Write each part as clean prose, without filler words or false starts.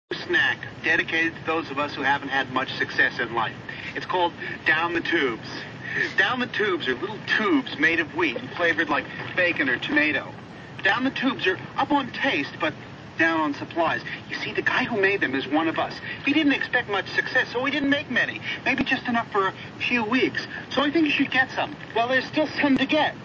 Snack dedicated to those of us who haven't had much success in life. It's called Down the Tubes. Down the Tubes are little tubes made of wheat and flavored like bacon or tomato. Down the Tubes are up on taste, but down on supplies. You see, the guy who made them is one of us. He didn't expect much success, so he didn't make many. Maybe just enough for a few weeks. So I think you should get some. Well, there's still some to get.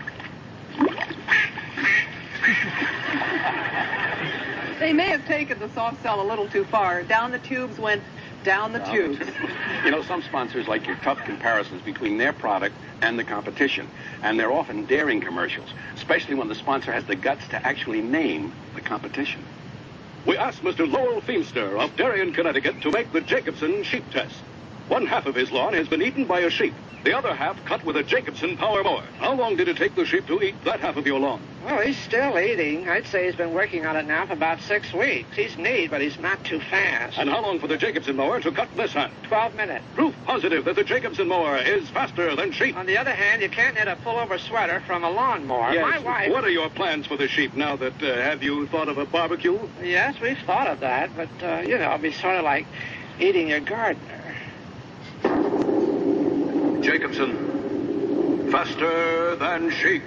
They may have taken the soft sell a little too far. Down the Tubes went down the tubes. You know, some sponsors like your tough comparisons between their product and the competition. And they're often daring commercials, especially when the sponsor has the guts to actually name the competition. We asked Mr. Lowell Feemster of Darien, Connecticut, to make the Jacobson sheep test. One half of his lawn has been eaten by a sheep. The other half cut with a Jacobson power mower. How long did it take the sheep to eat that half of your lawn? Well, he's still eating. I'd say he's been working on it now for about 6 weeks. He's neat, but he's not too fast. And how long for the Jacobson mower to cut this half? 12 minutes. Proof positive that the Jacobson mower is faster than sheep. On the other hand, you can't knit a pullover sweater from a lawnmower. Yes. My wife... What are your plans for the sheep now that, have you thought of a barbecue? Yes, we've thought of that, but, it'd be sort of like eating your gardener. Jacobson, faster than sheep.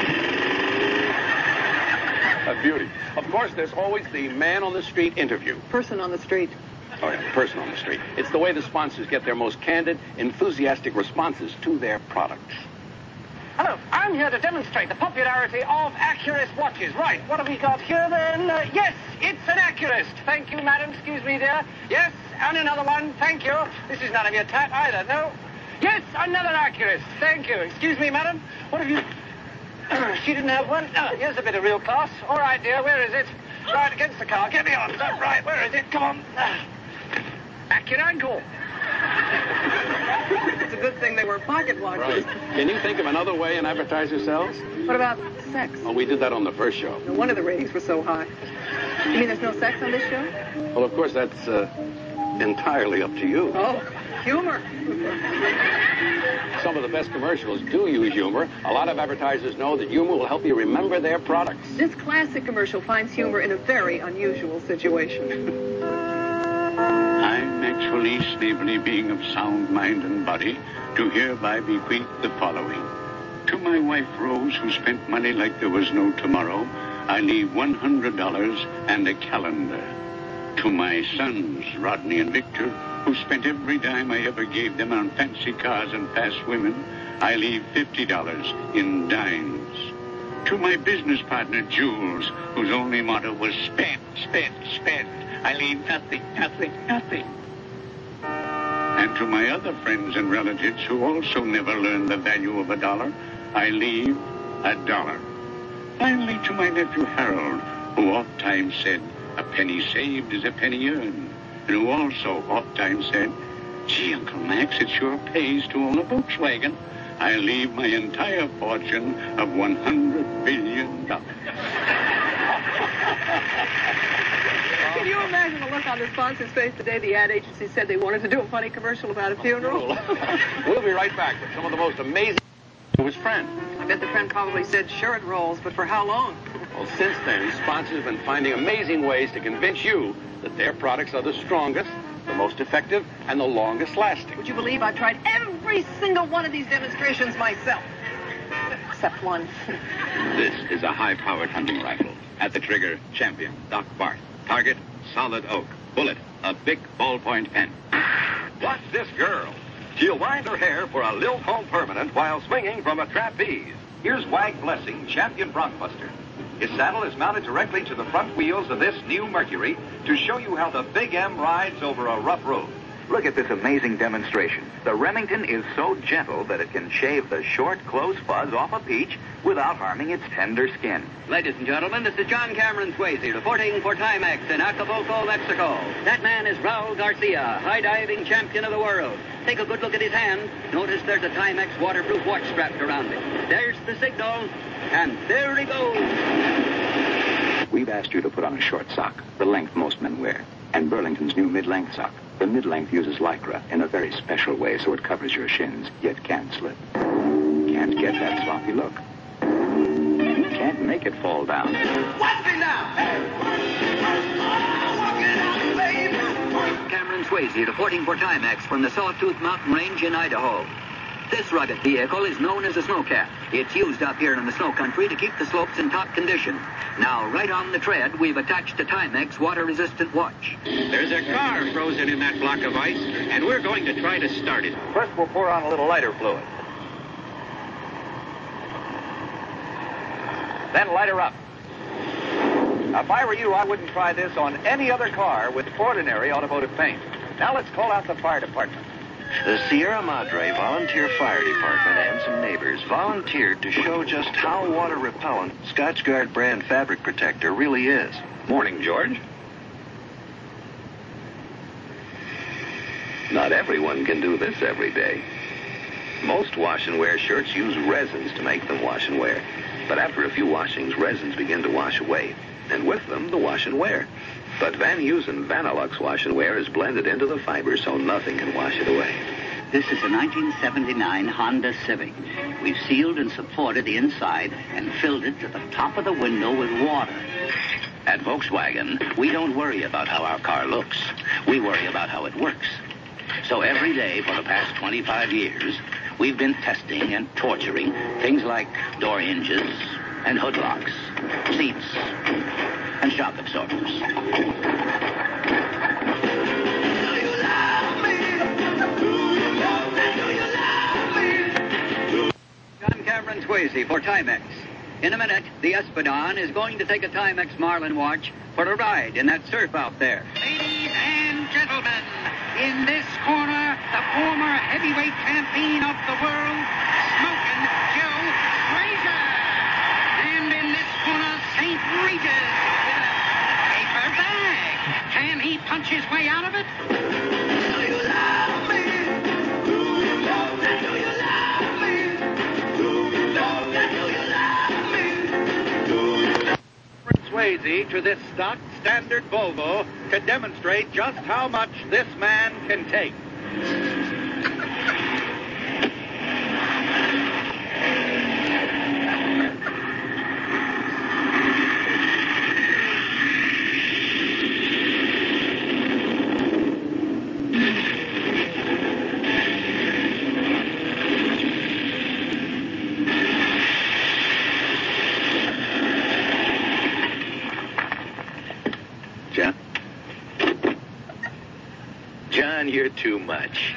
A beauty. Of course, there's always the man on the street interview. Person on the street. Oh, yeah, person on the street. It's the way the sponsors get their most candid, enthusiastic responses to their products. Hello, I'm here to demonstrate the popularity of Accurist watches. Right, what have we got here then? Yes, it's an Accurist. Thank you, madam. Excuse me, dear. Yes, and another one. Thank you. This is none of your tat either, no? Yes, another Accurist. Thank you. Excuse me, madam. What have you... She didn't have one? Here's a bit of real class. All right, dear, where is it? Right, against the car. Get me on. Right, where is it? Come on. Accurankle. It's a good thing they were pocket watches. Right. Can you think of another way an advertiser sells? What about sex? Oh, we did that on the first show. No wonder the ratings were so high. You mean there's no sex on this show? Well, of course, that's entirely up to you. Oh, humor. Some of the best commercials do use humor. A lot of advertisers know that humor will help you remember their products. This classic commercial finds humor in a very unusual situation. I'm actually Snavely, being of sound mind and body, do hereby bequeath the following. To my wife, Rose, who spent money like there was no tomorrow, I leave $100 and a calendar. To my sons, Rodney and Victor, who spent every dime I ever gave them on fancy cars and fast women, I leave $50 in dimes. To my business partner, Jules, whose only motto was spend, spend, spend, I leave nothing, nothing, nothing. And to my other friends and relatives who also never learned the value of $1, I leave $1. Finally, to my nephew Harold, who oft times said, a penny saved is a penny earned, and who also oft times said, gee, Uncle Max, it sure pays to own a Volkswagen. I leave my entire fortune of $100 billion. Can you imagine the look on the sponsor's face the day the ad agency said they wanted to do a funny commercial about a funeral? We'll be right back with some of the most amazing to his friend. I bet the friend probably said, sure it rolls, but for how long? Well, since then, sponsors have been finding amazing ways to convince you that their products are the strongest, the most effective, and the longest lasting. Would you believe I've tried every single one of these demonstrations myself? Except one. This is a high-powered hunting rifle. At the trigger, champion, Doc Bart. Target, solid oak. Bullet, a big ballpoint pen. Watch this girl. She'll wind her hair for a lilt home permanent while swinging from a trapeze. Here's Wag Blessing, champion bronc-buster. His saddle is mounted directly to the front wheels of this new Mercury to show you how the Big M rides over a rough road. Look at this amazing demonstration. The Remington is so gentle that it can shave the short, close fuzz off a peach without harming its tender skin. Ladies and gentlemen, this is John Cameron Swayze reporting for Timex in Acapulco, Mexico. That man is Raul Garcia, high-diving champion of the world. Take a good look at his hand. Notice there's a Timex waterproof watch strapped around it. There's the signal, and there he goes. We've asked you to put on a short sock, the length most men wear, and Burlington's new mid-length sock. The mid-length uses Lycra in a very special way so it covers your shins, yet can't slip. Can't get that sloppy look. Can't make it fall down. Watch me now! Walking out, Swayze reporting for Timex from the Sawtooth Mountain Range in Idaho. This rugged vehicle is known as a snowcat. It's used up here in the snow country to keep the slopes in top condition. Now, right on the tread, we've attached a Timex water-resistant watch. There's a car frozen in that block of ice, and we're going to try to start it. First, we'll pour on a little lighter fluid. Then light her up. Now, if I were you, I wouldn't try this on any other car with ordinary automotive paint. Now, let's call out the fire department. The Sierra Madre Volunteer Fire Department and some neighbors volunteered to show just how water repellent Scotchgard brand fabric protector really is. Morning, George. Not everyone can do this every day. Most wash and wear shirts use resins to make them wash and wear. But after a few washings, resins begin to wash away, and with them, the wash and wear. But Van Heusen Vanilux wash and wear is blended into the fiber so nothing can wash it away. This is a 1979 Honda Civic. We've sealed and supported the inside and filled it to the top of the window with water. At Volkswagen, we don't worry about how our car looks. We worry about how it works. So every day for the past 25 years, we've been testing and torturing things like door hinges and hood locks, seats, and shock absorbers. John Cameron Swayze for Timex. In a minute, the Espadon is going to take a Timex Marlin watch for a ride in that surf out there. Ladies and gentlemen, in this corner, the former heavyweight champion of the world, Smokin' Joe Frazier. And in this corner, St. Regis with a paper bag. Can he punch his way out of it? Do you love me? Do you love me? Do you love me? Do you love me? Do you love me? Do you love me? Swayze to this stock standard Volvo to demonstrate just how much this man can take. John, you're too much.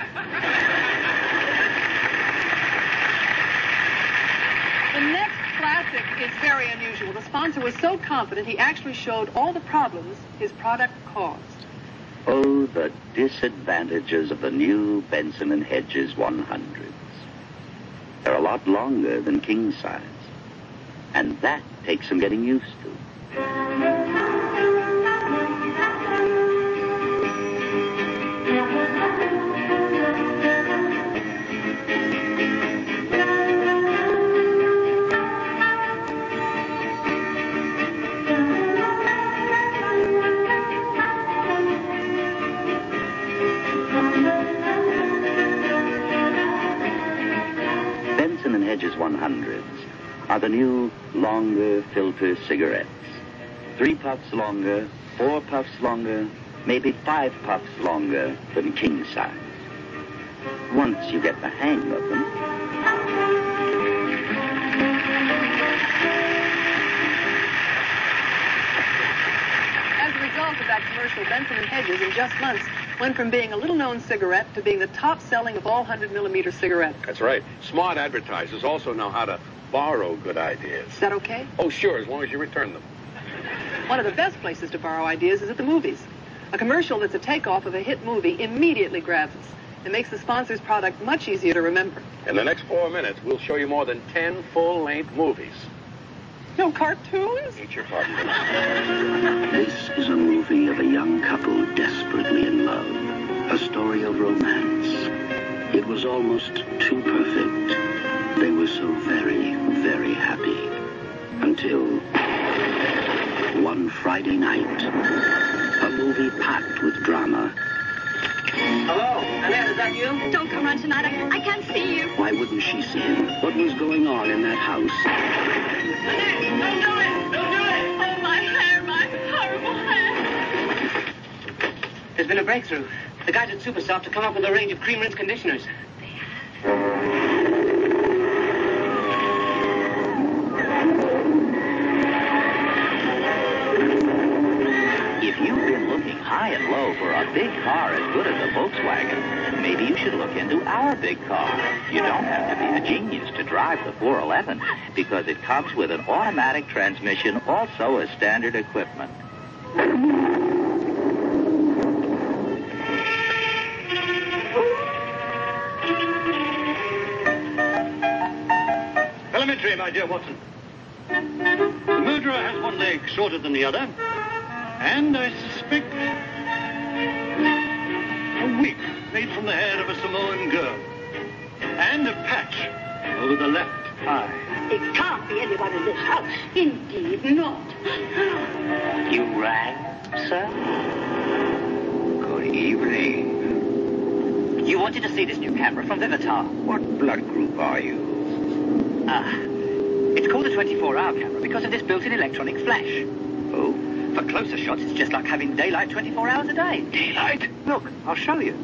The next classic is very unusual. The sponsor was so confident he actually showed all the problems his product caused. Oh, the disadvantages of the new Benson & Hedges 100s. They're a lot longer than king size. And that takes some getting used to. Benson & Hedges 100s are the new, longer filter cigarettes. 3 puffs longer, 4 puffs longer, maybe 5 puffs longer than king size. Once you get the hang of them. As a result of that commercial, Benson & Hedges in just months went from being a little-known cigarette to being the top-selling of all 100-millimeter cigarettes. That's right. Smart advertisers also know how to borrow good ideas. Is that okay? Oh, sure, as long as you return them. One of the best places to borrow ideas is at the movies. A commercial that's a takeoff of a hit movie immediately grabs us. It makes the sponsor's product much easier to remember. In the next 4 minutes, we'll show you more than 10 full-length movies. No cartoons? Eat your pardon. This is a movie of a young couple desperately in love. A story of romance. It was almost too perfect. They were so very, very happy. Until one Friday night, a movie packed with drama. Hello, Annette, is that you? Don't come on tonight. I can't see you. Why wouldn't she see him? What was going on in that house? Annette, don't do it! Don't do it! Oh, my hair, my horrible hair. There's been a breakthrough. The guys at Supersoft have come up with a range of cream rinse conditioners. If you've been looking high and low for a big car as good as a Volkswagen, maybe you should look into our big car. You don't have to be a genius to drive the 411 because it comes with an automatic transmission, also as standard equipment. Elementary, my dear Watson. The murderer has one leg shorter than the other, and I suspect a wig made from the hair of a Samoan girl, and a patch over the left eye. It can't be anyone in this house. Indeed not. You rang, sir? Good evening. You wanted to see this new camera from Vivitar. What blood group are you? It's called a 24-hour camera because of this built-in electronic flash. Oh? For closer shots, it's just like having daylight 24 hours a day. Daylight? Look, I'll show you.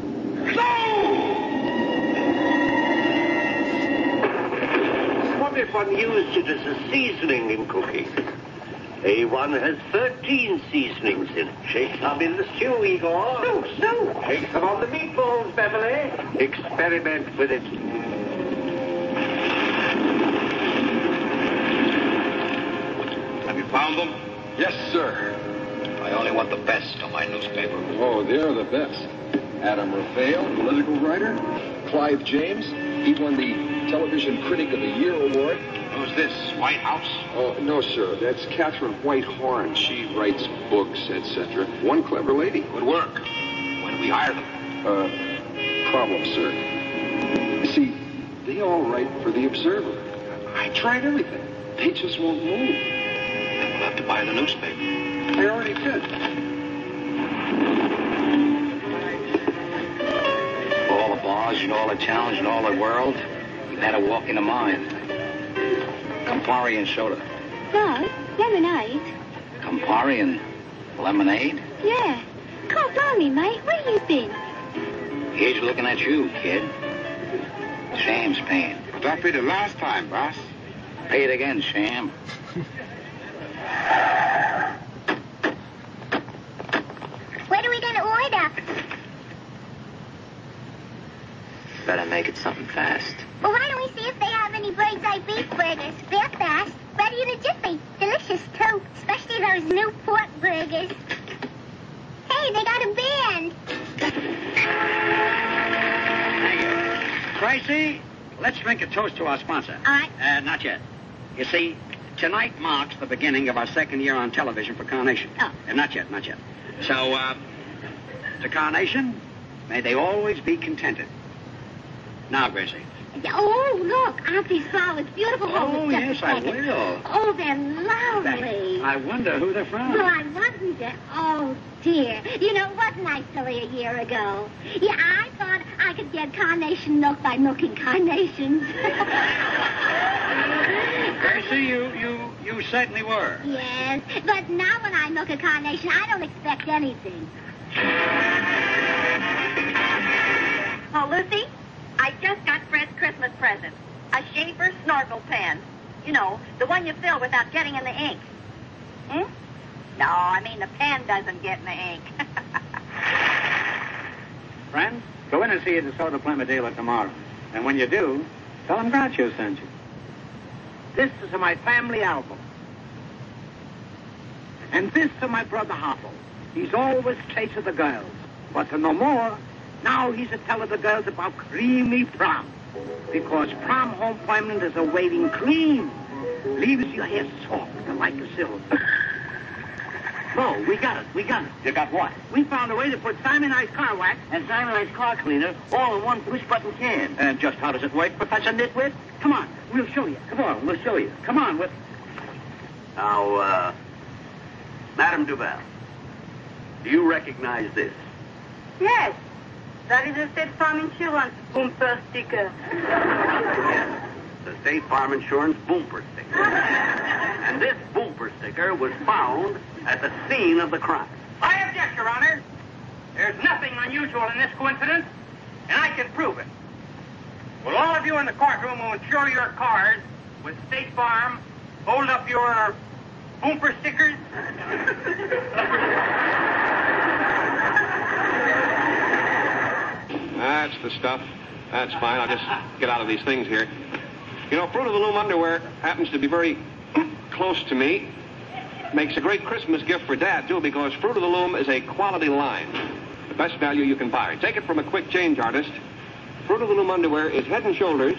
What if one used it as a seasoning in cooking? A1 has 13 seasonings in it. Shake some in the stew, Igor. No. Shake some on the meatballs, Beverly. Experiment with it. Have you found them? Yes, sir. I only want the best on my newspaper. Oh, they're the best. Adam Raphael, political writer. Clive James, he won the Television Critic of the Year award. Who's this, White House? Oh, no, sir. That's Catherine Whitehorn. She writes books, etc. One clever lady. Good work. When do we hire them? Problem, sir. See, they all write for The Observer. I tried everything. They just won't move. Then we'll have to buy the newspaper. I already did. All the bars and all the towns and all the world, you've had a walk into mine. Campari and soda. No, lemonade. Campari and lemonade? Yeah. God, blimey, mate, where you been? Here's looking at you, kid. Sam's paying. But that be the last time, boss. Pay it again, Sam. What are we going to order? Better make it something fast. Well, why don't we see if they have any bird's eye beef burgers? They're fast, ready in a jiffy. Delicious, too, especially those new pork burgers. Hey, they got a band. Thank you. Tracy, let's drink a toast to our sponsor. All right. Not yet. You see, tonight marks the beginning of our second year on television for Carnation. Oh. Not yet. So, to Carnation, may they always be contented. Now, Gracie. Oh, look, aren't these flowers beautiful? Oh, yes, I will. Oh, they're lovely. I wonder who they're from. Well, I wasn't there. Oh, dear. You know, wasn't I silly a year ago? Yeah, I thought I could get carnation milk by milking carnations. Gracie, you certainly were. Yes, but now when I milk a carnation, I don't expect anything. Oh, Lucy, I just got Fred's Christmas present. A Schaefer snorkel pen. You know, the one you fill without getting in the ink. No, I mean the pen doesn't get in the ink. Friends, go in and see the Soda Plymouth dealer tomorrow. And when you do, tell him Groucho sent you. This is my family album. And this is my brother Hopple. He's always chasing the girls. But to no more, now he's a telling the girls about creamy prom. Because prom home permanent is awaiting clean. Leaves your hair soft like a silk. Oh, we got it. You got what? We found a way to put Simon Ice car wax And Simon Ice car cleaner all in one push-button can. And just how does it work, Professor Nitwit? Come on, we'll show you. Come on, we'll show you. Come on, we'll... Now, Madame Duval, do you recognize this? Yes, that is a State Farm Insurance bumper sticker. Yes, the State Farm Insurance bumper sticker. And this bumper sticker was found at the scene of the crime. I object, Your Honor. There's nothing unusual in this coincidence, and I can prove it. Will all of you in the courtroom who insure your cars with State Farm hold up your bumper stickers? That's the stuff. That's fine. I'll just get out of these things here. You know, Fruit of the Loom underwear happens to be very close to me. Makes a great Christmas gift for Dad, too, because Fruit of the Loom is a quality line. The best value you can buy. Take it from a quick change artist. Fruit of the Loom underwear is head and shoulders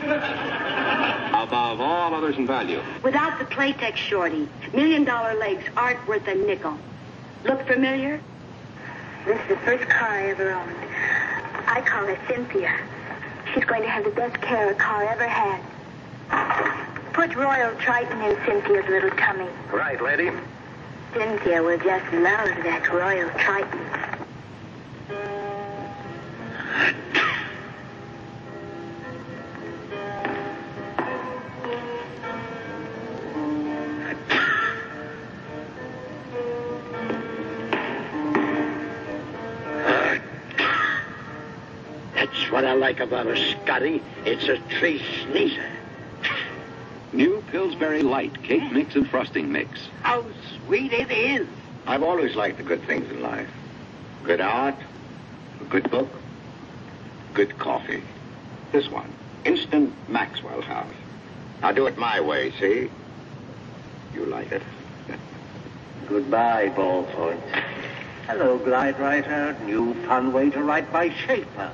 above all others in value. Without the Playtex shorty, $1 Million legs aren't worth a nickel. Look familiar? This is the first car I ever owned. I call her Cynthia. She's going to have the best care a car ever had. Put Royal Triton in Cynthia's little tummy. Right, lady. Cynthia will just love that Royal Triton. That's what I like about a Scotty. It's a tree sneezer. New Pillsbury Light Cake Mix and Frosting Mix. How sweet it is. I've always liked the good things in life. Good art, a good book, good coffee. This one, Instant Maxwell House. I'll do it my way, see? You like it? Goodbye, Ballford. Hello, Glide Writer. New fun way to write by Schaefer.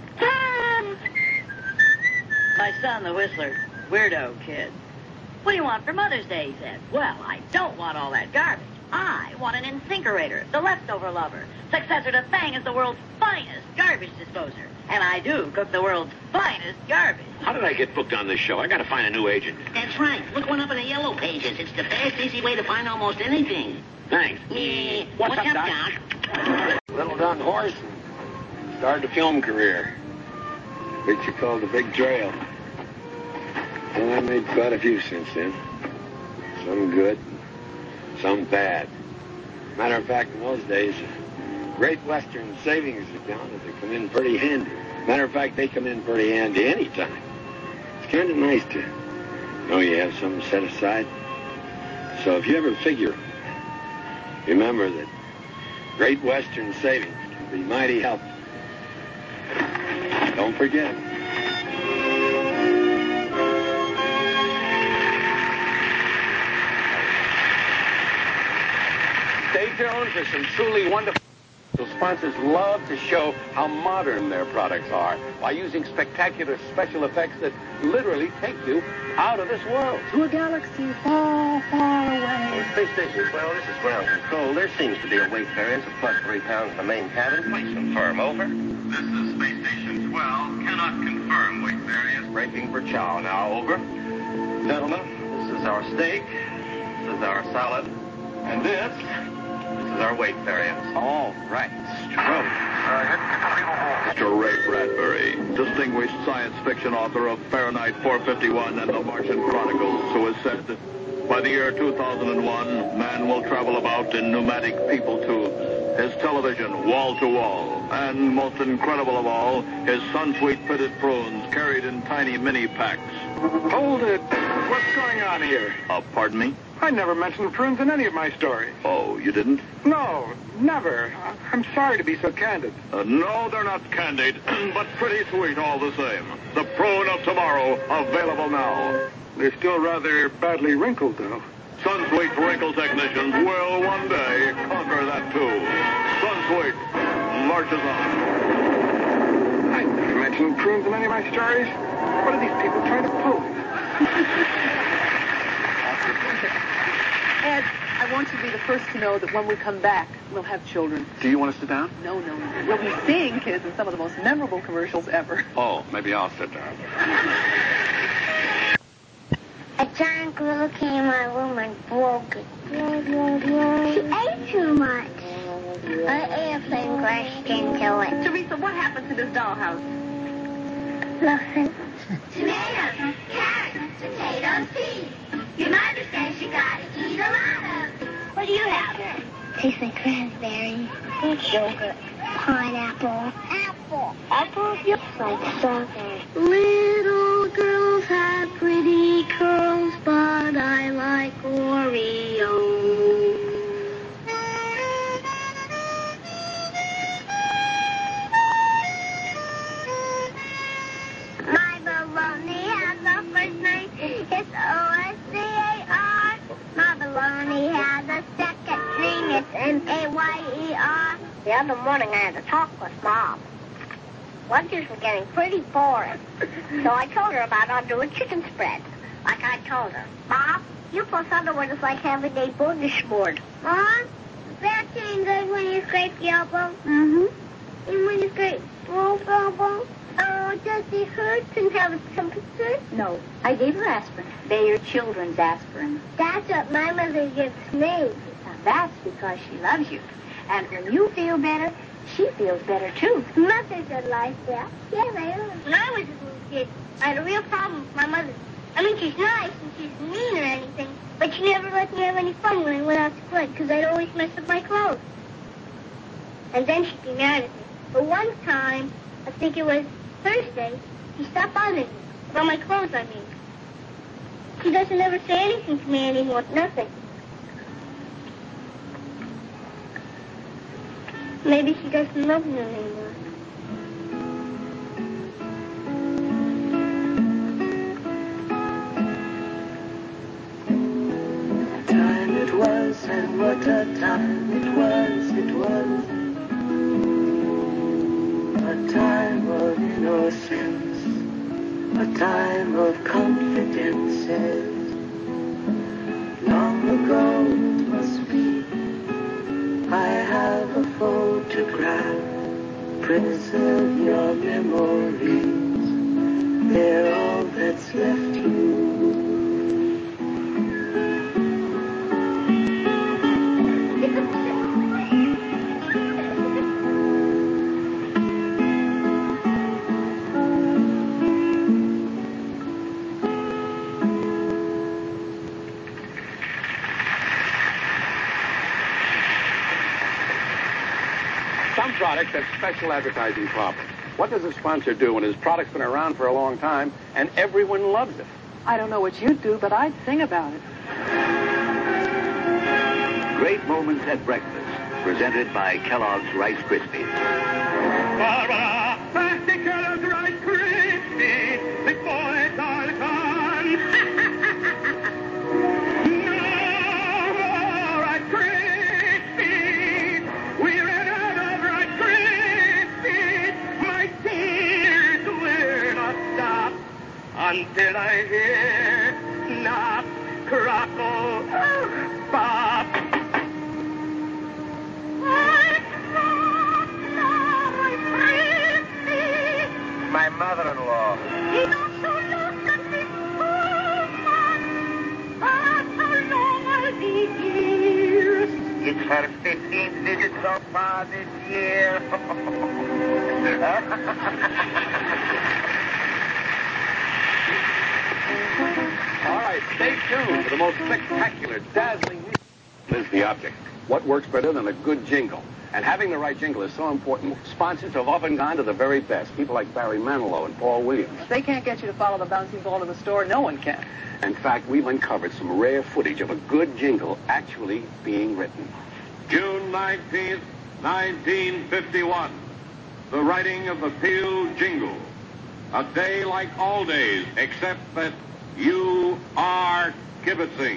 My son, the Whistler. Weirdo kid. What do you want for Mother's Day, he said. Well, I don't want all that garbage. I want an incinerator, the leftover lover. Successor to Fang is the world's finest garbage disposer. And I do cook the world's finest garbage. How did I get booked on this show? I gotta find a new agent. That's right. Look one up in the yellow pages. It's the fast, easy way to find almost anything. Thanks. What's up, Doc? Little Don Horse started a film career. Picture called The Big Trail. Well, I made quite a few since then. Some good, some bad. Matter of fact, in those days, Great Western savings account, they come in pretty handy. Matter of fact, they come in pretty handy anytime. It's kind of nice to know you have something set aside. So if you ever figure, remember that Great Western savings can be mighty helpful. Don't forget. Stay tuned for some truly wonderful... Sponsors love to show how modern their products are by using spectacular special effects that literally take you out of this world. To a galaxy far, far away. Space Station 12, this is ground control. There seems to be a weight variance of plus 3 pounds in the main cabin. Please confirm, over. This is Space Station 12. Cannot confirm weight variance. Breaking for chow now, over. Gentlemen, this is our steak. This is our salad. And this is our weight variance. All right. Mr. Ray Bradbury, distinguished science fiction author of Fahrenheit 451 and The Martian Chronicles, who has said, by the year 2001, man will travel about in pneumatic people tubes, his television wall-to-wall, and, most incredible of all, his Sunsweet pitted prunes carried in tiny mini packs. Hold it. What's going on here? Pardon me? I never mentioned prunes in any of my stories. Oh, you didn't? No, never. I'm sorry to be so candid. No, they're not candied, but pretty sweet all the same. The prune of tomorrow, available now. They're still rather badly wrinkled, though. Sunsweet wrinkle technicians will one day conquer that, too. Sunsweet marches on. I never mentioned prunes in any of my stories. What are these people trying to pull? Ed, I want you to be the first to know that when we come back, we'll have children. Do you want to sit down? No. We'll be seeing kids in some of the most memorable commercials ever. Oh, maybe I'll sit down. A giant gorilla came in my room and broke it. She ate too much. An airplane crashed into it. Teresa, what happened to this dollhouse? Nothing. Tomatoes, carrots, potatoes, peas. Your mother says you gotta eat a lot of them. What do you have? Tastes like raspberry. Yogurt. pineapple. Apple. Apple? Yep. Like strawberry. Little girls have pretty curls, but I like Oreo. My baloney has a first name. It's O-S-C-A-R. My baloney has a second name. It's M-A-Y-E-R. The other morning I had a talk with Mom. Lunches were getting pretty boring. So I told her about I'll do a chicken spread. Like I told her, Mom, you plus Underwood is like having a smorgasbord. Mom, that ain't good when you scrape the elbow. Mm-hmm. And when you scrape both elbows. Oh, does it hurt and have a temperature? No, I gave her aspirin. They're your children's aspirin. That's what my mother gives me. Now, that's because she loves you. And when you feel better, she feels better, too. Mothers are like that. Yeah, they are. When I was a little kid, I had a real problem with my mother. I mean, she's nice and she's mean or anything, but she never let me have any fun when I went out to play because I'd always mess up my clothes. And then she'd be mad at me. But one time, I think it was Thursday, she stopped bothering me. About my clothes, I mean. She doesn't ever say anything to me anymore. Nothing. Maybe she doesn't love me anymore. Time it was, and what a time it was. A time of innocence, a time of confidences. Long ago it must be, I have a photograph. Preserve your memories, they're all that's left you. Some products have special advertising problems. What does a sponsor do when his product's been around for a long time and everyone loves it? I don't know what you'd do, but I'd sing about it. Great Moments at Breakfast, presented by Kellogg's Rice Krispies. Barbara, back to Kellogg's Rice Krispies. Big boys are gone. No more Rice Krispies. We ran out of Rice Krispies. My tears will not stop until I hear Snap, Crackle, Pop. My mother-in-law. He don't so look at this woman, but how long I'll be here. It's her 15th visit so far this year. All right, stay tuned for the most spectacular, dazzling news. Is the object. What works better than a good jingle? And having the right jingle is so important. Sponsors have often gone to the very best. People like Barry Manilow and Paul Williams. If they can't get you to follow the bouncing ball to the store, no one can. In fact, we've uncovered some rare footage of a good jingle actually being written. June 19th, 1951. The writing of the Peel Jingle. A day like all days, except that you are kibitzing.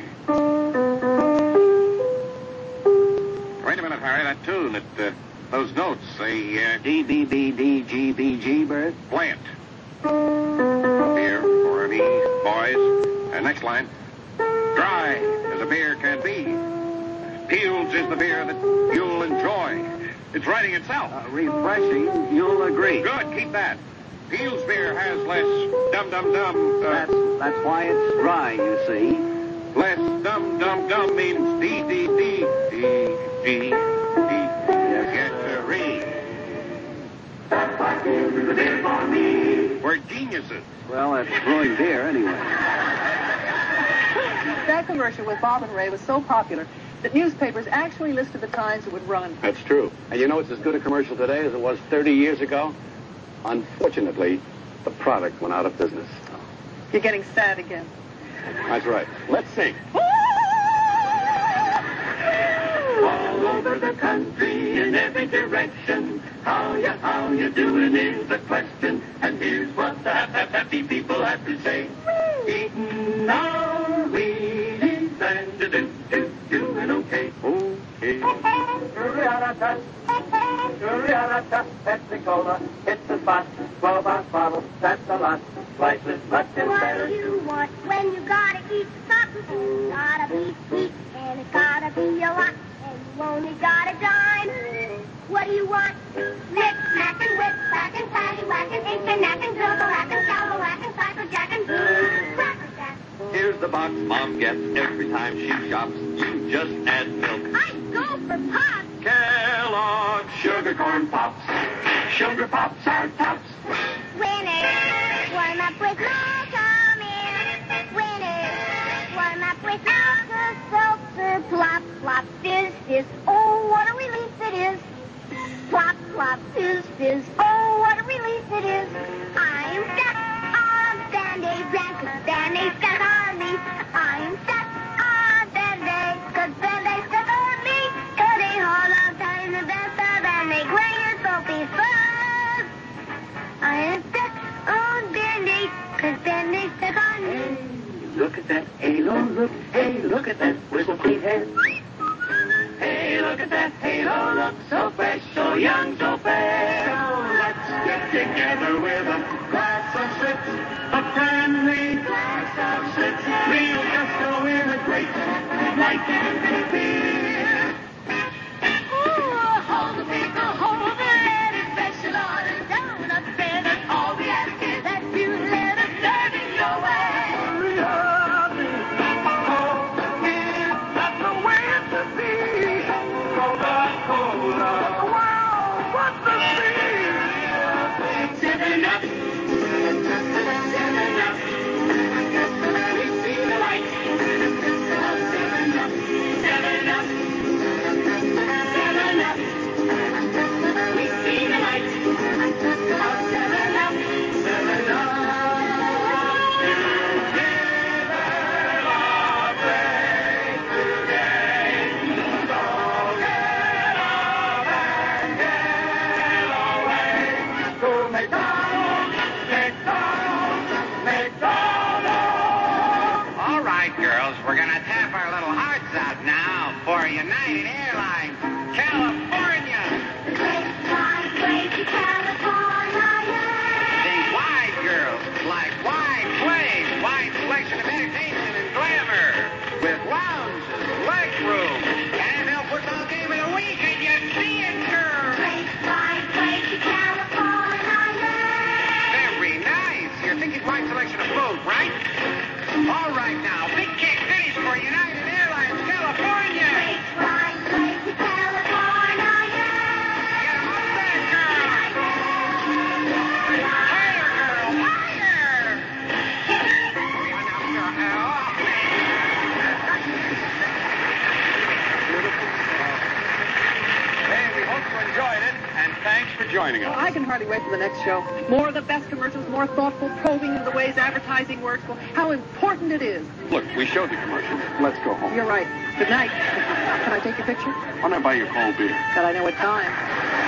Wait a minute, Harry. That tune, those notes, say, D-B-B-D-G-B-G, Bert. Plant. Beer for me, boys. Next line. Dry as a beer can be. Peel's is the beer that you'll enjoy. It's writing itself. Refreshing, you'll agree. Good, keep that. Peel's beer has less dum-dum-dum. That's why it's dry, you see. Less dum-dum-dum means D-D-D. D-D-D. Yes, sirree. That's why Peel's is the beer for me. We're geniuses. Well, that's brewing beer anyway. That commercial with Bob and Ray was so popular, that newspapers actually listed the times it would run. That's true. And you know it's as good a commercial today as it was 30 years ago? Unfortunately, the product went out of business. You're getting sad again. That's right. Let's sing. All over the country, in every direction, how you doing is the question. And here's what the happy people have to say. Eating our Wheaties and doing okay. Pepsi-Cola, it's a spot, 12-ounce bottle, that's a lot. Priceless, but still better. What do you want when you gotta eat something? It's gotta be sweet, and it's gotta be a lot, and you only got a dime. What do you want? Knick, knack, and whip, whack, and patty, whack, and ink, and knack, and dildo, whack, and shallow, whack, and cycle, jack, and cracker jack. Here's the box Mom gets every time she shops. You just add milk. I'd go for Pops. Kellogg's Sugar Corn Pops. Sugar Pops are tops. Winners, warm up with Malcolm. Winners, warm up with Alka-Seltzer. Plop, plop, fizz, fizz. Oh, what a relief it is. Plop, plop, fizz, fizz. Oh, what a relief it is. I'm stuck on Band-Aid brand, 'cause Band-Aid stuck on me. I'm stuck on Band-Aid, 'cause Band-Aid stuck on me. 'Cause they hold on tight in the bathtub and they clean your soapy fuzz. I am stuck on Band-Aid, 'cause Band-Aid stuck on me. Look at that halo, look, hey, look at that whistle clean hair. Hey, look at that halo, look so fresh, so young, so fair. So let's get together with a glass of Schlitz, a friendly glass of Schlitz. Real gusto in a great light beer. Ooh, hold the pickle, hold the lettuce, special order donuts, and all we ask is that you let us serve it your way. Hurry up, oh, that's the way it should be. Coca-Cola, wow, what's the speed? 7-Up, 7-Up, we see the light of 7-Up, 7-Up, 7-Up, we see the light of 7-Up, 7-Up. All right, girls, we're going to tap our little hearts out now for United Airlines, California. Think wide, girls, like wide plays, wide selection of entertainment and glamour, with lounges, leg room, NFL football game of the week, and you see it, girls. Very nice. You're thinking wide selection of food, right? All right now, big kick finish for United Airlines, California. Get 'em up there, girl. Higher, girl, higher. Even up, girl. Hey, we hope you enjoyed it, and thanks for joining us. Well, I can hardly wait for the next show. More of the best commercials, more thoughtful probing into the ways advertising works. Well, how important it is. Look, we showed the commercials. Let's go home. You're right. Good night. Can I take your picture? Why not buy your cold beer? God, I know what time.